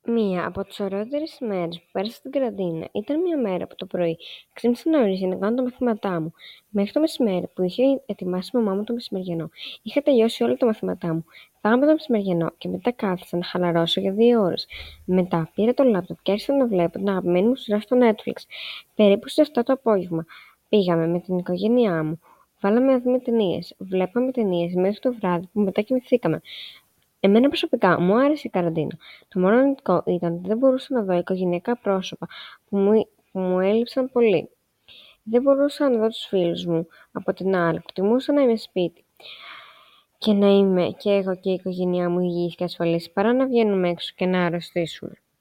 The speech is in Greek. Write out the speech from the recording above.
Μία από τις ωραιότερες ημέρες που πέρασα στην καραντίνα ήταν μια μέρα που το πρωί ξύπνησα νωρίς για να κάνω τα μαθήματά μου. Μέχρι το μεσημέρι που είχε ετοιμάσει η μαμά μου το μεσημεριανό, είχα τελειώσει όλα τα μαθήματά μου. Φάγαμε το μεσημεριανό και μετά κάθισα να χαλαρώσω για 2 ώρες. Μετά πήρα το λάπτοπ και άρχισα να βλέπω την αγαπημένη μου σειρά στο Netflix. Περίπου στις 7 το απόγευμα πήγαμε με την οικογένειά μου. Βάλαμε να δούμε ταινίες. Βλέπαμε ταινίες μέχρι το βράδυ που μετά κοιμηθήκαμε. Εμένα προσωπικά μου άρεσε η καραντίνα. Το μόνο αρνητικό ήταν ότι δεν μπορούσα να δω οικογενειακά πρόσωπα που μου έλειψαν πολύ. Δεν μπορούσα να δω τους φίλους μου. Από την άλλη, προτιμούσα να είμαι σπίτι και να είμαι και εγώ και η οικογένειά μου υγιείς και ασφαλείς παρά να βγαίνουμε έξω και να αρρωστήσουμε.